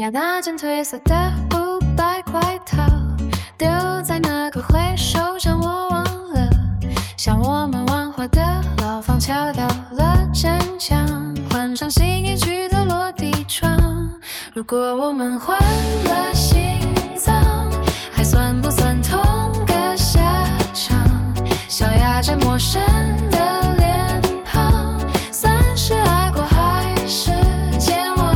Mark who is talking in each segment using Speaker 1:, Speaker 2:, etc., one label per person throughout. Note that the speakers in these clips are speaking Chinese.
Speaker 1: 要那件褪色的500块套，丢在那个回收箱，我忘了。像我们玩花的老房，敲掉了坚强，换上新一区的落地窗。如果我们换了心脏，还算不算同个下场？小鸭着陌生的脸庞，算是爱过还是健忘？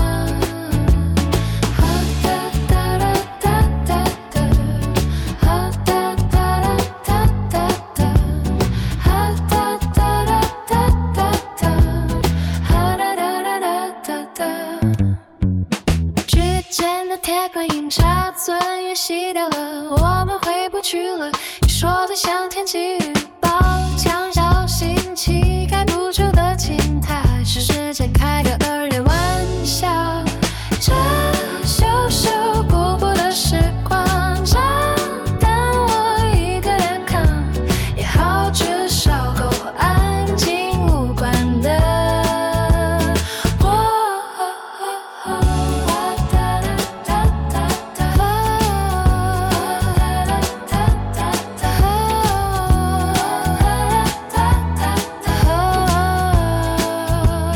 Speaker 1: 指尖的铁观音插嘴也洗掉了，我们回不去了。你说的像天气预报，强小心气盖不住的青苔，是世界开个2月玩笑。这羞羞补补的时光，这但我一个人扛也好，至少够安静无关的。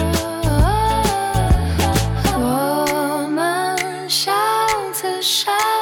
Speaker 1: 我们像自杀。